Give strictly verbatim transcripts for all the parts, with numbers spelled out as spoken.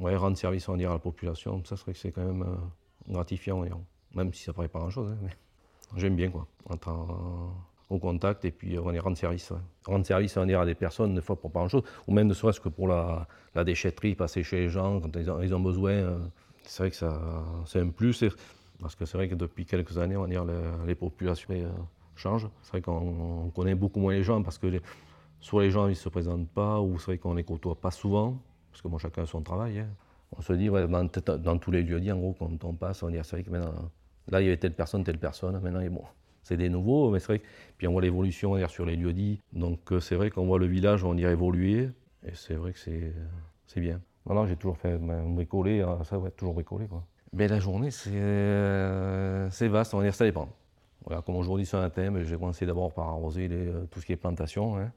ouais, rendre service on va dire, à la population, ça serait que c'est quand même euh, gratifiant, on va dire. Même si ça ne paraît pas grand-chose. Hein, mais j'aime bien quoi, être en- au contact et puis on va dire, rendre service. Ouais. Rendre service on va dire, à des personnes, des fois pour pas grand-chose, ou même ne serait-ce que pour la, la déchetterie, passer chez les gens quand ils ont, ils ont besoin. euh, c'est vrai que ça, c'est un plus, et- parce que c'est vrai que depuis quelques années, on va dire, les, les populations euh, changent. C'est vrai qu'on on connaît beaucoup moins les gens parce que les, soit les gens ils se présentent pas, ou c'est vrai qu'on les côtoie pas souvent, parce que bon, chacun a son travail. Hein. On se dit, ouais, dans, dans tous les lieux dits, en gros, quand on passe, on dit, c'est vrai que maintenant, là, il y avait telle personne, telle personne, maintenant, bon, c'est des nouveaux, mais c'est vrai que, puis on voit l'évolution sur les lieux dits, donc euh, c'est vrai qu'on voit le village, on dirait évoluer, et c'est vrai que c'est, c'est bien. Voilà, j'ai toujours fait ben, bricoler, hein, ça, ouais, toujours bricoler, quoi. Mais la journée, c'est, euh, c'est vaste, on va dire, ça dépend. Voilà, comme aujourd'hui, c'est un thème, j'ai commencé d'abord par arroser les, tout ce qui est plantation, hein.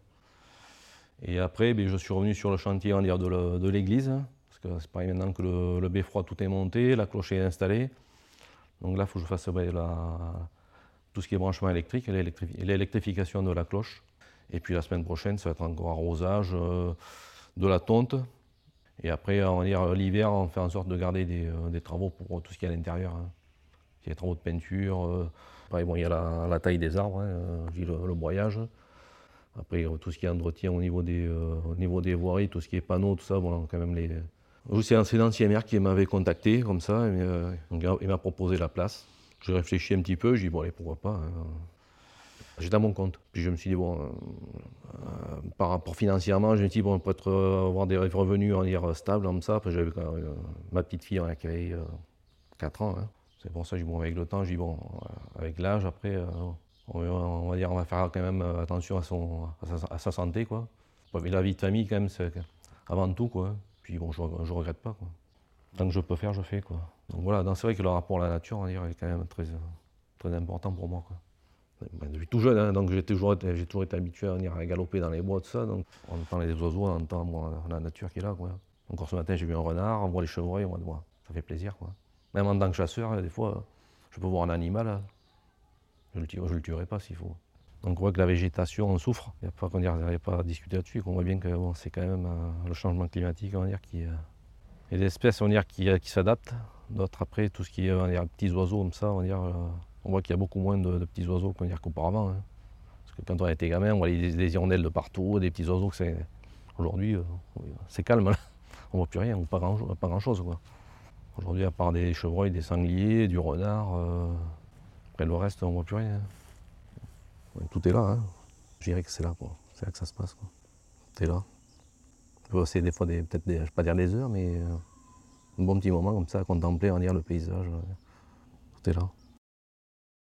Et après, ben, je suis revenu sur le chantier on va dire, de l'église, hein, parce que c'est pareil maintenant que le, le beffroi tout est monté, la cloche est installée. Donc là, il faut que je fasse ben, la, tout ce qui est branchement électrique et l'électrification de la cloche. Et puis la semaine prochaine, ça va être encore arrosage euh, de la tonte. Et après, on va dire l'hiver, on fait en sorte de garder des, euh, des travaux pour tout ce qui est à l'intérieur. Hein. Il y a des travaux de peinture. Euh, pareil, bon, il y a la, la taille des arbres, hein, le, le broyage. Après, tout ce qui est entretien au niveau des, euh, au niveau des voiries, tout ce qui est panneaux, tout ça, bon, quand même les. C'est un ancien maire qui m'avait contacté comme ça, et, euh, il m'a proposé la place. J'ai réfléchi un petit peu, j'ai dit bon allez pourquoi pas. Hein. J'étais à mon compte. Puis je me suis dit bon, euh, euh, par rapport financièrement, je me suis dit bon peut-être euh, avoir des revenus en dire stables comme ça. Après j'avais euh, ma petite fille hein, qui avait euh, quatre ans. Hein. C'est pour ça que j'ai dit bon avec le temps, j'ai dit bon euh, avec l'âge après. Euh, On va, on va dire, on va faire quand même attention à, son, à, sa, à sa santé, quoi. La vie de famille, quand même, c'est avant tout, quoi. Puis bon, je, je regrette pas, quoi. Tant que je peux faire, je fais, quoi. Donc voilà, c'est vrai que le rapport à la nature, on va dire, est quand même très, très important pour moi, quoi. Ben, depuis tout jeune, hein, donc j'ai toujours, j'ai toujours été habitué à, venir à galoper dans les bois, tout ça. Donc on entend les oiseaux, on entend bon, la nature qui est là, quoi. Encore ce matin, j'ai vu un renard, on voit les chevreuils, on voit, bon, ça fait plaisir, quoi. Même en tant que chasseur, des fois, je peux voir un animal, je le, je le tuerai pas s'il faut. Donc on voit que la végétation en souffre, il n'y a pas qu'on n'arrive pas à discuter là-dessus, qu'on voit bien que bon, c'est quand même euh, le changement climatique, on va dire, qui, euh, et des espèces on va dire, qui, euh, qui s'adaptent, d'autres après, tout ce qui est on va dire, petits oiseaux comme ça, on, va dire, euh, on voit qu'il y a beaucoup moins de, de petits oiseaux qu'on va dire, qu'auparavant. Hein. Parce que quand on était gamin, on voit des, des hirondelles de partout, des petits oiseaux, que c'est... Aujourd'hui, euh, c'est calme, là. On ne voit plus rien, ou pas grand-chose. Pas grand-chose, quoi. Aujourd'hui, à part des chevreuils, des sangliers, du renard, euh, après le reste, on ne voit plus rien. Tout est là, hein. Je dirais que c'est là, quoi. C'est là que ça se passe, quoi. T'es là. Tu peux passer des fois, des, peut-être, des, je ne vais pas dire des heures, mais euh, un bon petit moment comme ça, à contempler, on va dire, le paysage. Euh, tout est là.